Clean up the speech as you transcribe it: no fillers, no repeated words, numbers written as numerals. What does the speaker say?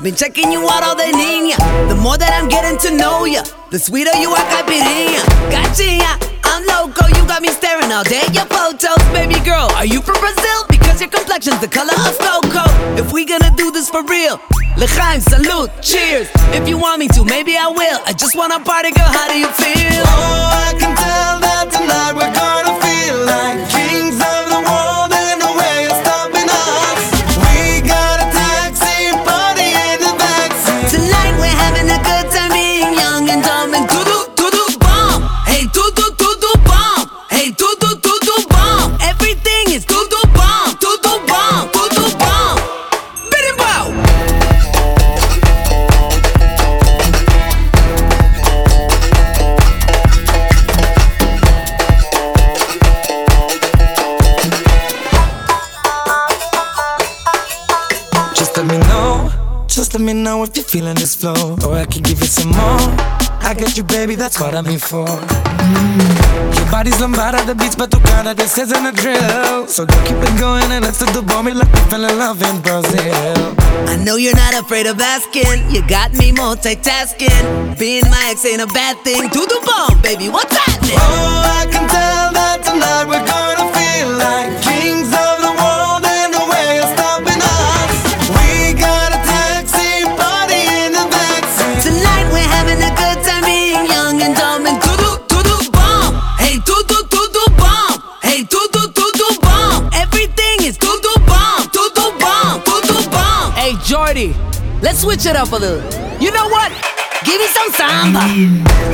Been checking you out all day, niña. The more that I'm getting to know ya, the sweeter you are, caipirinha. Gotcha, I'm loco, you got me staring all day at your photos. Baby girl, are you from Brazil? Because your complexion's the color of cocoa. If we gonna do this for real, l'chaim, salute, cheers. If you want me to, maybe I will. I just wanna party, girl, how do you feel? Oh, I can tell that tonight we're gonna feel like kings of the world, and no way is stopping us. We got a taxi party in the backseat. Tonight we're having a good time, being young and dumb and doo-doo bomb. Hey, doo-doo bomb. Hey, doo-doo bomb. Everything is doo-doo bomb. Doo-doo bomb. Doo-doo bomb. Biddy bow. Just let me know if you're feeling this flow, or I can give you some more. I got you, baby, that's what I'm here for. Your body's lambada, the beats batucada, this isn't a drill. So don't keep it going and let's do the bomb like we fell in love in Brazil. I know you're not afraid of asking. You got me multitasking. Being my ex ain't a bad thing. Do the bomb, baby, what's happening? Oh, I can tell that tonight we're gonna feel like kings of the world, and no way is stopping us. We got a taxi party in the backseat. Tonight we're having a good time, being young and dumb and doo-doo bomb. Hey, doo-doo bomb. Hey, doo-doo bomb. Everything is doo-doo bomb. Doo-doo bomb. Doo-doo bomb. Hey, Jordy, let's switch it up a little. You know what? Give me some samba.